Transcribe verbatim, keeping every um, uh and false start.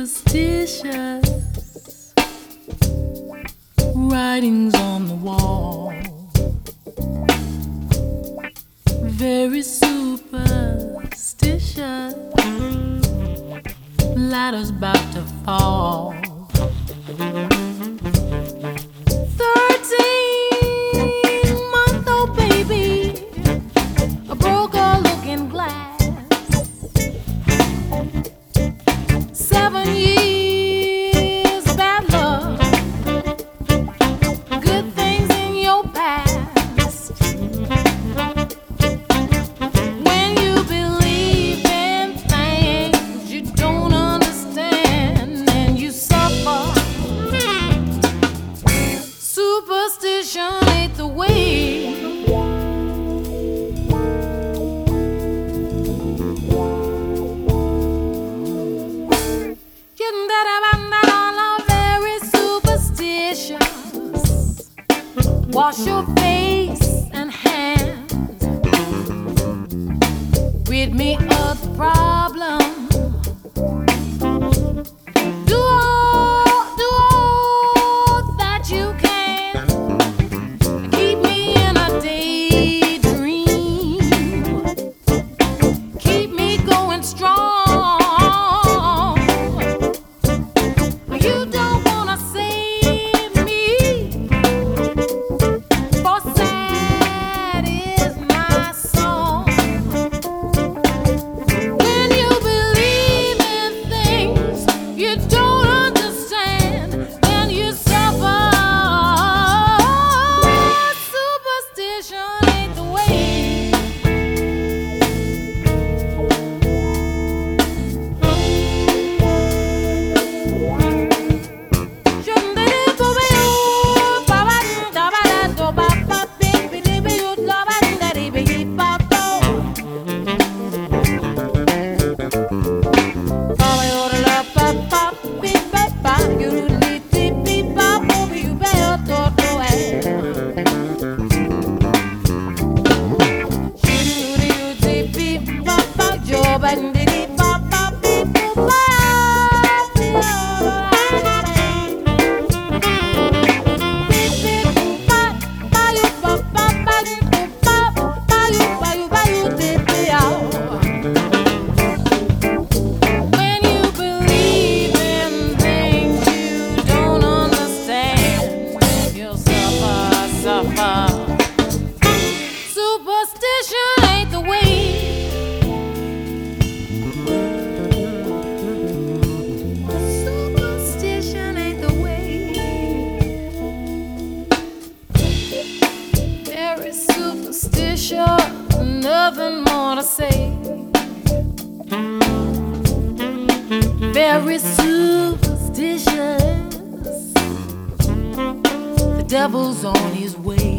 superstitious. Writings on the wall, very superstitious. Ladders about to fall. Thirteen month old baby, a broke all looking glass. Seven years bad luck, good things in your past. When you believe in things you don't understand and you suffer, superstition ain't the way. Very superstitious. Wash your face and hands. Rid me of the problem. Do all, do all that you can. Keep me in a daydream. Keep me going strong. You don't wanna save me, for sad is my song. When you believe in things you don't understand, then you suffer. Superstition ain't the way. When you believe in things you don't understand, you'll suffer, suffer. Superstition ain't the way. Superstition ain't the way. Very superstitious, nothing more to say. Very superstitious. The devil's on his way.